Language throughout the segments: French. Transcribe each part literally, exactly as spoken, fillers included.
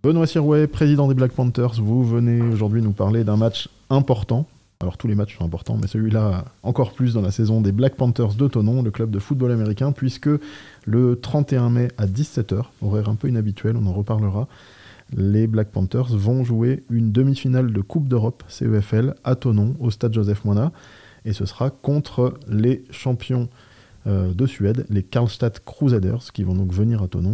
Benoît Sirouet, président des Black Panthers, vous venez aujourd'hui nous parler d'un match important. Alors tous les matchs sont importants, mais celui-là encore plus dans la saison des Black Panthers de Thonon, le club de football américain, puisque le trente et un mai à dix-sept heures, horaire un peu inhabituel, on en reparlera, les Black Panthers vont jouer une demi-finale de Coupe d'Europe C E F L à Thonon, au stade Joseph-Moina, et ce sera contre les champions euh, de Suède, les Karlstad Crusaders, qui vont donc venir à Thonon.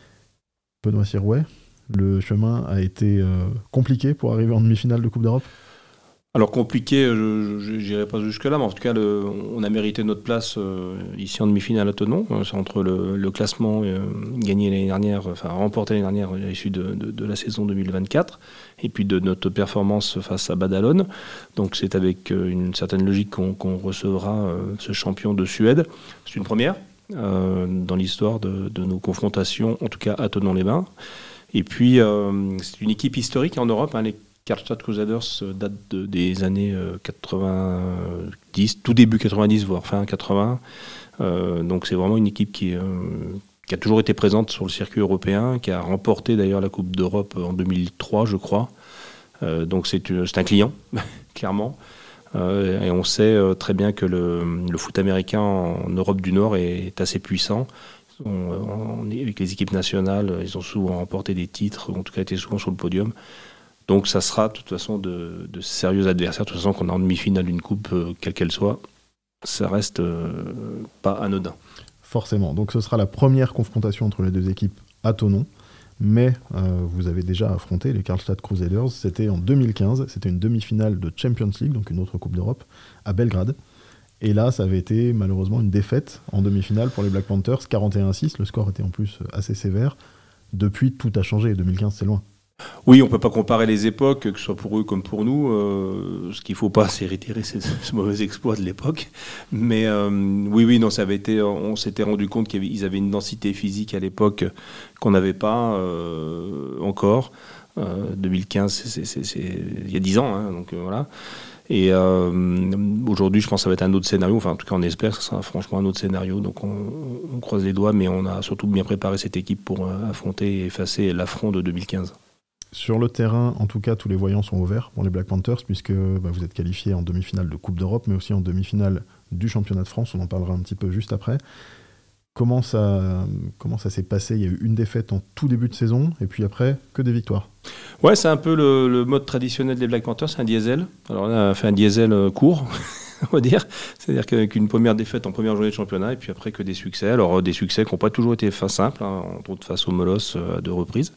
Benoît Sirouet, le chemin a été euh, compliqué pour arriver en demi-finale de Coupe d'Europe? Alors compliqué, je n'irai pas jusque-là, mais en tout cas, le, on a mérité notre place euh, ici en demi-finale à Thonon. C'est entre le, le classement euh, gagné l'année dernière, enfin remporté l'année dernière à l'issue de, de, de la saison deux mille vingt-quatre, et puis de notre performance face à Badalone. Donc c'est avec euh, une certaine logique qu'on, qu'on recevra euh, ce champion de Suède. C'est une première euh, dans l'histoire de, de nos confrontations, en tout cas à Thonon-les-Bains. Et puis euh, c'est une équipe historique en Europe, hein, les Karlstad Crusaders date de, des années euh, quatre-vingt-dix, tout début quatre-vingt-dix, voire fin quatre-vingts. Euh, donc c'est vraiment une équipe qui, euh, qui a toujours été présente sur le circuit européen, qui a remporté d'ailleurs la Coupe d'Europe en deux mille trois, je crois. Euh, donc c'est, c'est un client, clairement. Euh, et on sait euh, très bien que le, le foot américain en Europe du Nord est, est assez puissant. On, on, avec les équipes nationales, ils ont souvent remporté des titres, en tout cas été souvent sur le podium. Donc ça sera de toute façon de, de sérieux adversaires. De toute façon, qu'on est en demi-finale d'une coupe, euh, quelle qu'elle soit, ça reste euh, pas anodin. Forcément. Donc ce sera la première confrontation entre les deux équipes à Thonon. Mais euh, vous avez déjà affronté les Karlstad Crusaders. C'était en deux mille quinze. C'était une demi-finale de Champions League, donc une autre coupe d'Europe, à Belgrade. Et là, ça avait été malheureusement une défaite en demi-finale pour les Black Panthers, quarante et un à six. Le score était en plus assez sévère. Depuis, tout a changé. deux mille quinze, c'est loin. Oui, on ne peut pas comparer les époques, que ce soit pour eux comme pour nous. Euh, ce qu'il ne faut pas, c'est réitérer ce, ce mauvais exploit de l'époque. Mais euh, oui, oui, non, ça avait été, on s'était rendu compte qu'ils avaient, avaient une densité physique à l'époque qu'on n'avait pas euh, encore. Euh, deux mille quinze, c'est, c'est, c'est, c'est il y a dix ans, hein, donc euh, voilà. Et euh, aujourd'hui, je pense que ça va être un autre scénario. Enfin, en tout cas, on espère que ce sera franchement un autre scénario. Donc, on, on croise les doigts, mais on a surtout bien préparé cette équipe pour euh, affronter et effacer l'affront de deux mille quinze. Sur le terrain, en tout cas, tous les voyants sont ouverts pour les Black Panthers, puisque bah, vous êtes qualifiés en demi-finale de Coupe d'Europe, mais aussi en demi-finale du championnat de France. On en parlera un petit peu juste après. Comment ça, comment ça s'est passé ? Il y a eu une défaite en tout début de saison, et puis après, que des victoires. Ouais, c'est un peu le, le mode traditionnel des Black Panthers, c'est un diesel. Alors là, on a fait un diesel court, on va dire. C'est-à-dire qu'une première défaite en première journée de championnat, et puis après que des succès. Alors des succès qui n'ont pas toujours été simples, hein, entre autres face aux Molosses à deux reprises.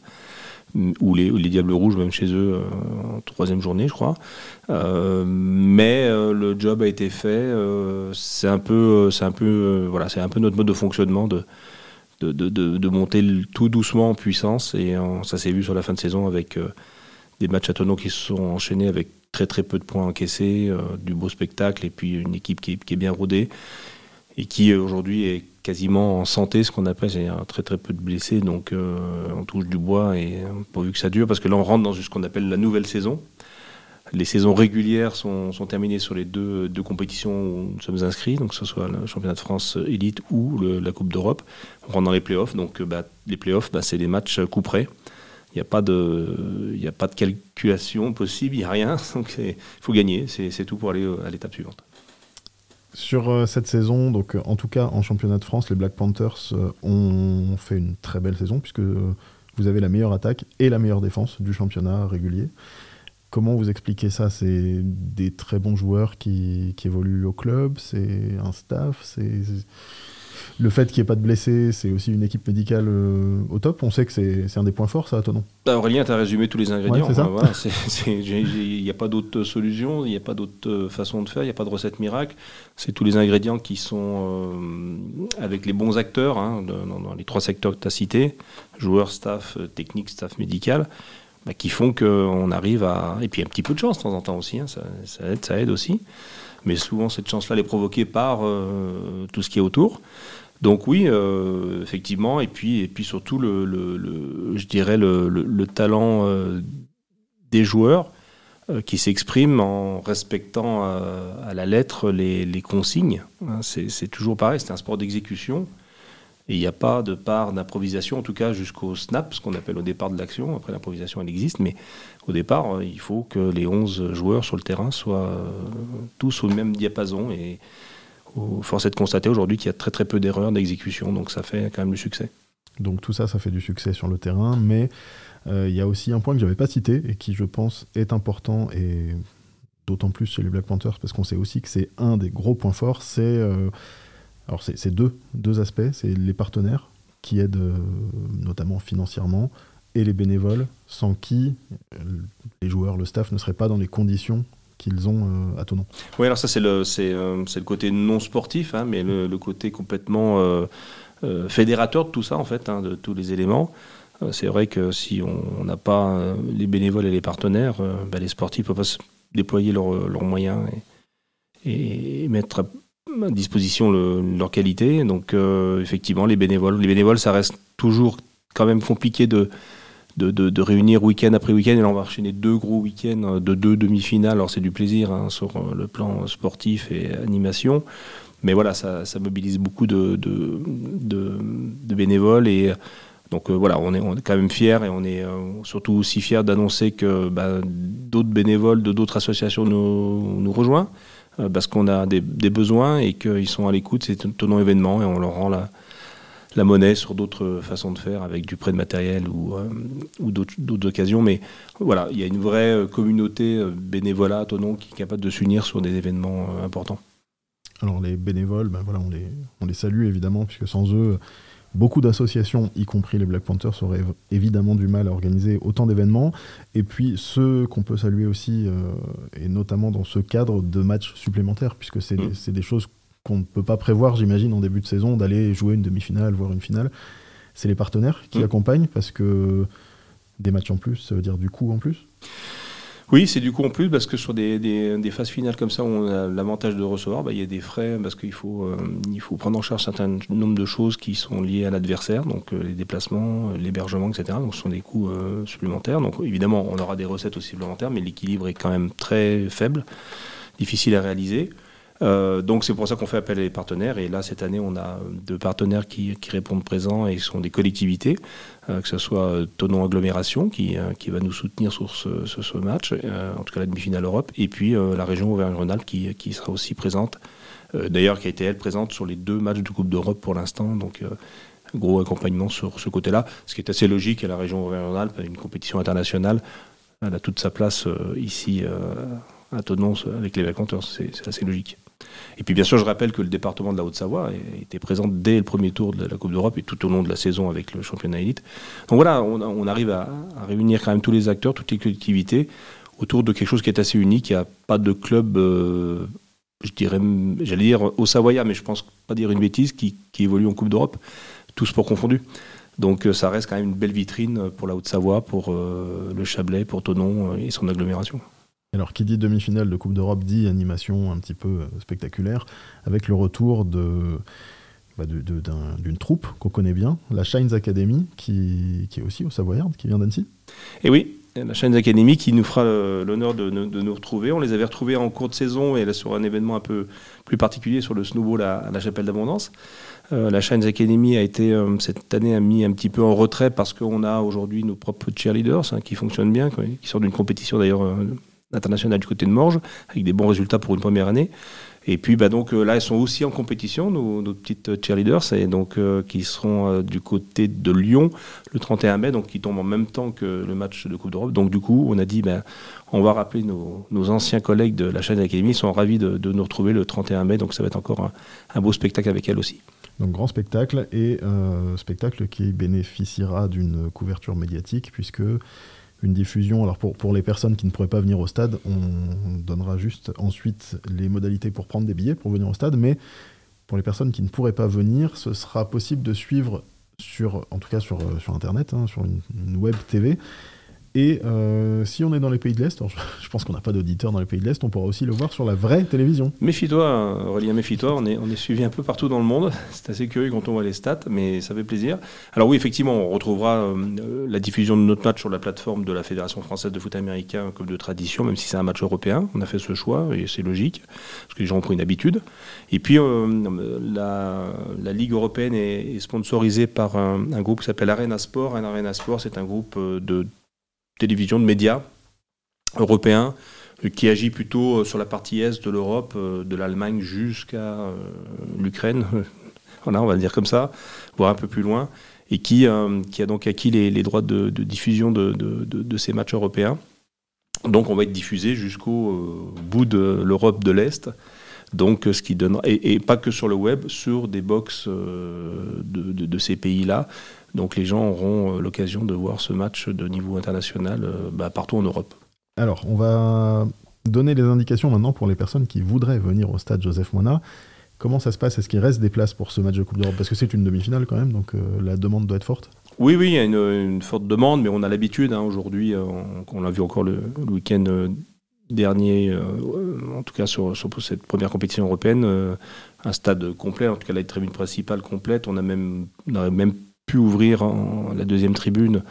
Ou les, les Diables Rouges, même chez eux, euh, en troisième journée, je crois. Euh, mais euh, le job a été fait. Euh, c'est un peu, c'est un peu, euh, voilà, c'est un peu notre mode de fonctionnement de, de, de, de, de monter tout doucement en puissance. Et euh, ça s'est vu sur la fin de saison avec euh, des matchs à Thonon qui se sont enchaînés avec très très peu de points encaissés, euh, du beau spectacle et puis une équipe qui, qui est bien rodée et qui aujourd'hui est quasiment en santé, ce qu'on appelle, il y a très très peu de blessés, donc euh, on touche du bois et pourvu que ça dure, parce que là on rentre dans ce qu'on appelle la nouvelle saison. Les saisons régulières sont, sont terminées sur les deux, deux compétitions où nous sommes inscrits, donc que ce soit le championnat de France élite ou le, la Coupe d'Europe. On rentre dans les playoffs, donc bah, les playoffs, bah, c'est des matchs coup près. Il n'y a pas de, il n'y a pas de calculation possible, il n'y a rien, donc il faut gagner, c'est, c'est tout pour aller à l'étape suivante. Sur euh, cette saison, donc euh, en tout cas en championnat de France, les Black Panthers euh, ont fait une très belle saison puisque euh, vous avez la meilleure attaque et la meilleure défense du championnat régulier. Comment vous expliquez ça ? C'est des très bons joueurs qui, qui évoluent au club, c'est un staff, c'est... Le fait qu'il n'y ait pas de blessés, c'est aussi une équipe médicale euh, au top. On sait que c'est, c'est un des points forts, ça, à Thonon. Aurélien, tu as résumé tous les ingrédients. Ouais, c'est ça. Hein, voilà, il n'y a pas d'autre solution, il n'y a pas d'autre façon de faire, il n'y a pas de recette miracle. C'est tous les ingrédients qui sont euh, avec les bons acteurs, hein, de, dans, dans les trois secteurs que tu as cités, joueurs, staff, technique, staff médical, bah, qui font qu'on arrive à... Et puis un petit peu de chance de temps en temps aussi, hein, ça, ça, aide, ça aide aussi. Mais souvent, cette chance-là, elle est provoquée par euh, tout ce qui est autour. Donc oui, euh, effectivement, et puis, et puis surtout, le, le, le, je dirais, le, le, le talent euh, des joueurs euh, qui s'expriment en respectant euh, à la lettre les, les consignes. Hein, c'est, c'est toujours pareil, c'est un sport d'exécution. Et il n'y a pas de part d'improvisation, en tout cas jusqu'au snap, ce qu'on appelle au départ de l'action. Après, l'improvisation, elle existe, mais au départ, il faut que les onze joueurs sur le terrain soient tous au même diapason. Et force est de constater aujourd'hui qu'il y a très très peu d'erreurs d'exécution, donc ça fait quand même du succès. Donc tout ça, ça fait du succès sur le terrain, mais euh, il y a aussi un point que je n'avais pas cité et qui, je pense, est important, et d'autant plus chez les Black Panthers, parce qu'on sait aussi que c'est un des gros points forts, c'est... Euh, Alors c'est, c'est deux, deux aspects, c'est les partenaires qui aident euh, notamment financièrement et les bénévoles sans qui euh, les joueurs, le staff ne seraient pas dans les conditions qu'ils ont euh, à Thonon. Oui, alors ça c'est le, c'est, euh, c'est le côté non sportif, hein, mais le, le côté complètement euh, euh, fédérateur de tout ça en fait, hein, de tous les éléments. Euh, c'est vrai que si on n'a pas euh, les bénévoles et les partenaires, euh, bah, les sportifs ne peuvent pas déployer leurs leur moyens et, et mettre à à disposition le, leur qualité. Donc euh, effectivement, les bénévoles, les bénévoles, ça reste toujours quand même compliqué de, de, de, de réunir week-end après week-end. Et là, on va enchaîner deux gros week-ends de deux demi-finales. Alors c'est du plaisir hein, sur le plan sportif et animation. Mais voilà, ça, ça mobilise beaucoup de, de, de, de bénévoles. Et donc euh, voilà, on est, on est quand même fiers et on est euh, surtout aussi fiers d'annoncer que bah, d'autres bénévoles de d'autres associations nous, nous rejoignent. Parce qu'on a des, des besoins et qu'ils sont à l'écoute, c'est un Thonon événement et on leur rend la, la monnaie sur d'autres façons de faire avec du prêt de matériel ou, euh, ou d'autres, d'autres occasions. Mais voilà, il y a une vraie communauté bénévolat à Thonon qui est capable de s'unir sur des événements euh, importants. Alors les bénévoles, ben voilà, on les, on les salue évidemment, puisque sans eux, beaucoup d'associations, y compris les Black Panthers, auraient évidemment du mal à organiser autant d'événements. Et puis ceux qu'on peut saluer aussi, euh, et notamment dans ce cadre de matchs supplémentaires, puisque c'est, mmh. c'est des choses qu'on ne peut pas prévoir, j'imagine, en début de saison, d'aller jouer une demi-finale, voire une finale. C'est les partenaires qui mmh. accompagnent, parce que des matchs en plus, ça veut dire du coût en plus. Oui, c'est du coup en plus parce que sur des, des, des phases finales comme ça où on a l'avantage de recevoir, bah, il y a des frais parce qu'il faut, euh, il faut prendre en charge un certain nombre de choses qui sont liées à l'adversaire, donc euh, les déplacements, l'hébergement, et cetera. Donc ce sont des coûts euh, supplémentaires. Donc évidemment, on aura des recettes aussi supplémentaires, mais l'équilibre est quand même très faible, difficile à réaliser. Euh, donc c'est pour ça qu'on fait appel à des partenaires et là cette année on a deux partenaires qui, qui répondent présents et sont des collectivités, euh, que ce soit Thonon Agglomération qui, euh, qui va nous soutenir sur ce, ce, ce match, euh, en tout cas la demi-finale Europe, et puis euh, la région Auvergne-Rhône-Alpes qui, qui sera aussi présente, euh, d'ailleurs qui a été elle présente sur les deux matchs de Coupe d'Europe pour l'instant, donc euh, gros accompagnement sur ce côté-là, ce qui est assez logique. La région Auvergne-Rhône-Alpes a une compétition internationale, elle a toute sa place euh, ici euh, à Thonon avec les Black Panthers, c'est, c'est assez logique. Et puis bien sûr, je rappelle que le département de la Haute-Savoie était présent dès le premier tour de la Coupe d'Europe et tout au long de la saison avec le championnat élite. Donc voilà, on, on arrive à, à réunir quand même tous les acteurs, toutes les collectivités autour de quelque chose qui est assez unique. Il n'y a pas de club, euh, je dirais, j'allais dire au Savoyard, mais je pense pas dire une bêtise, qui, qui évolue en Coupe d'Europe, tous sports confondus. Donc ça reste quand même une belle vitrine pour la Haute-Savoie, pour euh, le Chablais, pour Thonon et son agglomération. Alors, qui dit demi-finale de Coupe d'Europe dit animation un petit peu spectaculaire, avec le retour de, bah de, de, d'un, d'une troupe qu'on connaît bien, la Shines Academy, qui, qui est aussi au Savoyard, qui vient d'Annecy. Et oui, la Shines Academy qui nous fera le, l'honneur de, de nous retrouver. On les avait retrouvés en cours de saison et là sur un événement un peu plus particulier sur le snowball à, à la Chapelle d'Abondance. Euh, la Shines Academy a été, euh, cette année, a mis un petit peu en retrait parce qu'on a aujourd'hui nos propres cheerleaders hein, qui fonctionnent bien, qui sortent d'une compétition d'ailleurs euh, internationale du côté de Morges, avec des bons résultats pour une première année. Et puis bah, donc, euh, là, elles sont aussi en compétition, nos, nos petites cheerleaders, et donc, euh, qui seront euh, du côté de Lyon le trente et un mai, donc qui tombent en même temps que le match de Coupe d'Europe. Donc du coup, on a dit, bah, on va rappeler nos, nos anciens collègues de la Shines Academy, ils sont ravis de, de nous retrouver le trente et un mai, donc ça va être encore un, un beau spectacle avec elles aussi. Donc grand spectacle, et euh, spectacle qui bénéficiera d'une couverture médiatique, puisque une diffusion, alors pour, pour les personnes qui ne pourraient pas venir au stade, on donnera juste ensuite les modalités pour prendre des billets pour venir au stade, mais pour les personnes qui ne pourraient pas venir, ce sera possible de suivre, sur, en tout cas sur, sur Internet, hein, sur une, une web T V, Et euh, si on est dans les pays de l'Est, alors je, je pense qu'on n'a pas d'auditeurs dans les pays de l'Est, on pourra aussi le voir sur la vraie télévision. Méfie-toi, Aurélien, méfie-toi, on est, on est suivi un peu partout dans le monde, c'est assez curieux quand on voit les stats, mais ça fait plaisir. Alors oui, effectivement, on retrouvera euh, la diffusion de notre match sur la plateforme de la Fédération Française de Foot Américain comme de tradition, même si c'est un match européen, on a fait ce choix, et c'est logique, parce que les gens ont pris une habitude. Et puis, euh, la, la Ligue européenne est, est sponsorisée par un, un groupe qui s'appelle Arena Sport. Arena Sport, c'est un groupe de télévision, de médias européens euh, qui agit plutôt sur la partie est de l'Europe, euh, de l'Allemagne jusqu'à euh, l'Ukraine, voilà, on va le dire comme ça, voire un peu plus loin, et qui, euh, qui a donc acquis les, les droits de, de diffusion de, de, de, de ces matchs européens. Donc on va être diffusé jusqu'au euh, bout de l'Europe de l'Est, donc ce qui donne, et, et pas que sur le web, sur des box euh, de, de, de ces pays-là. Donc les gens auront l'occasion de voir ce match de niveau international euh, bah, partout en Europe. Alors, on va donner les indications maintenant pour les personnes qui voudraient venir au stade Joseph-Moina. Comment ça se passe ? Est-ce qu'il reste des places pour ce match de Coupe d'Europe ? Parce que c'est une demi-finale quand même, donc euh, la demande doit être forte. Oui, oui, il y a une, une forte demande, mais on a l'habitude. Hein, aujourd'hui, euh, on, on l'a vu encore le, le week-end euh, dernier, euh, en tout cas sur, sur cette première compétition européenne, euh, un stade complet, en tout cas la tribune principale complète. On a même, on a même pu ouvrir en, la deuxième tribune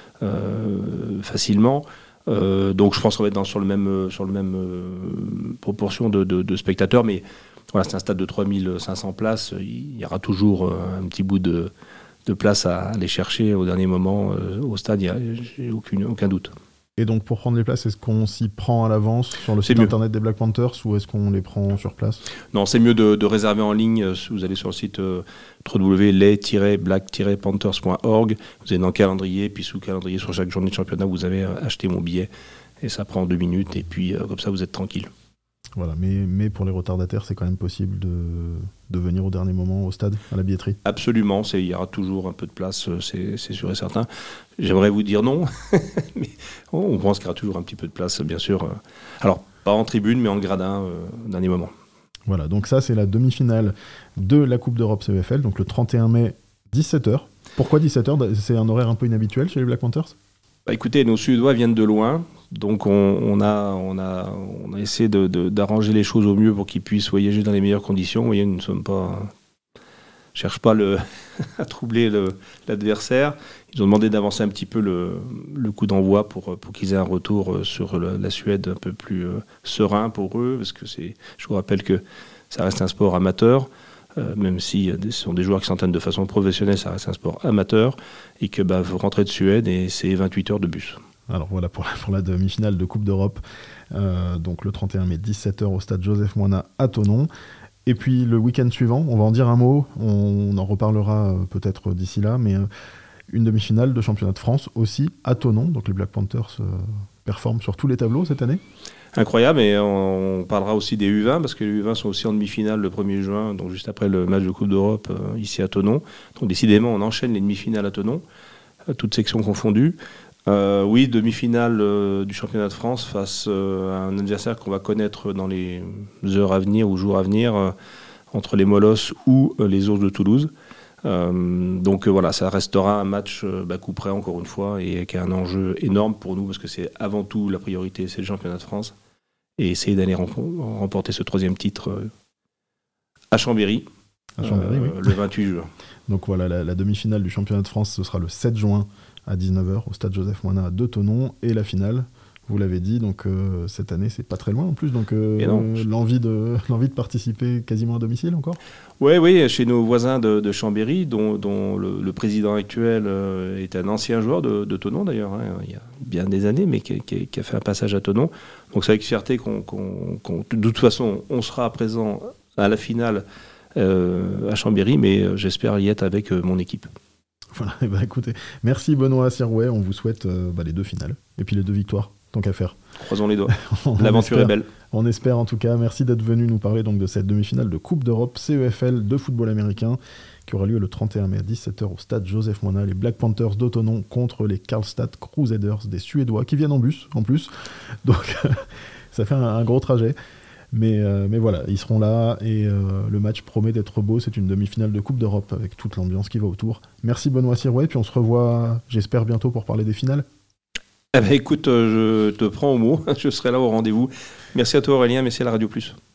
euh, facilement. Euh, donc je pense qu'on va être dans, sur le même, sur le même euh, proportion de, de, de spectateurs, mais voilà, c'est un stade de trois mille cinq cents places. Il y aura toujours un petit bout de, de place à aller chercher au dernier moment euh, au stade, il n'y a aucune, aucun doute. Et donc pour prendre les places, est-ce qu'on s'y prend à l'avance sur le c'est site mieux. internet des Black Panthers ou est-ce qu'on les prend sur place ? Non, c'est mieux de, de réserver en ligne. Vous allez sur le site euh, w w w point les tiret black tiret panthers point org. Vous allez dans le calendrier, puis sous le calendrier, sur chaque journée de championnat, vous avez euh, acheté mon billet. Et ça prend deux minutes, et puis euh, comme ça, vous êtes tranquille. Voilà, mais, mais pour les retardataires, c'est quand même possible de, de venir au dernier moment au stade, à la billetterie ? Absolument, c'est, il y aura toujours un peu de place, c'est, c'est sûr et certain. J'aimerais vous dire non, mais on pense qu'il y aura toujours un petit peu de place, bien sûr. Alors, pas en tribune, mais en gradin, euh, au dernier moment. Voilà, donc ça, c'est la demi-finale de la Coupe d'Europe C E F L, donc le trente et un mai, dix-sept heures. Pourquoi dix-sept heures ? C'est un horaire un peu inhabituel chez les Black Panthers ? Bah écoutez, nos Suédois viennent de loin, donc on, on, a, on, a, on a essayé de, de, d'arranger les choses au mieux pour qu'ils puissent voyager dans les meilleures conditions. Vous voyez, nous ne sommes pas, cherche pas le, à troubler le, l'adversaire. Ils ont demandé d'avancer un petit peu le, le coup d'envoi pour, pour qu'ils aient un retour sur le, la Suède un peu plus euh, serein pour eux, parce que c'est, je vous rappelle que ça reste un sport amateur. Euh, même si ce sont des joueurs qui s'entraînent de façon professionnelle, ça reste un sport amateur, et que bah, vous rentrez de Suède et c'est vingt-huit heures de bus. Alors voilà pour la, pour la demi-finale de Coupe d'Europe, euh, donc le trente et un mai, dix-sept heures au stade Joseph-Moina à Thonon. Et puis le week-end suivant, on va en dire un mot, on, on en reparlera euh, peut-être d'ici là, mais euh, une demi-finale de championnat de France aussi à Thonon, donc les Black Panthers euh, performent sur tous les tableaux cette année. Incroyable, et on parlera aussi des U vingt, parce que les U vingt sont aussi en demi-finale le premier juin, donc juste après le match de Coupe d'Europe euh, ici à Thonon. Donc décidément, on enchaîne les demi-finales à Thonon, euh, toutes sections confondues. Euh, oui, demi-finale euh, du championnat de France face euh, à un adversaire qu'on va connaître dans les heures à venir ou jours à venir, euh, entre les Molosses ou euh, les Ours de Toulouse. Euh, donc euh, voilà, ça restera un match euh, bah, coup près encore une fois, et qui a un enjeu énorme pour nous, parce que c'est avant tout la priorité, c'est le championnat de France, et essayer d'aller rem- remporter ce troisième titre euh, à Chambéry, à Chambéry euh, oui. le vingt-huit juin. Donc voilà, la, la demi-finale du championnat de France, ce sera le sept juin à dix-neuf heures au stade Joseph-Moina de Thonon, et la finale, vous l'avez dit, donc euh, cette année c'est pas très loin en plus, donc euh, non, je... l'envie, de, l'envie de participer quasiment à domicile encore ? Oui, oui, chez nos voisins de, de Chambéry, dont, dont le, le président actuel euh, est un ancien joueur de, de Thonon d'ailleurs, hein, il y a bien des années, mais qui, qui, qui a fait un passage à Thonon. Donc c'est avec fierté qu'on, qu'on, qu'on... De toute façon, on sera présent à la finale euh, à Chambéry, mais j'espère y être avec euh, mon équipe. Voilà, et bah écoutez, merci Benoît Sirouet, on vous souhaite euh, bah, les deux finales, et puis les deux victoires, tant qu'à faire. Croisons les doigts, l'aventure espère, est belle. On espère en tout cas, merci d'être venu nous parler donc, de cette demi-finale de Coupe d'Europe C E F L de football américain, qui aura lieu le trente et un mai à dix-sept heures au stade Joseph-Moina, les Black Panthers de Thonon contre les Karlstad Crusaders des Suédois, qui viennent en bus en plus, donc ça fait un, un gros trajet. Mais, euh, mais voilà, ils seront là et euh, le match promet d'être beau. C'est une demi-finale de Coupe d'Europe avec toute l'ambiance qui va autour. Merci Benoît Sirouet, puis on se revoit, j'espère, bientôt pour parler des finales. Eh ben, écoute, euh, je te prends au mot, je serai là au rendez-vous. Merci à toi Aurélien, merci à la Radio Plus.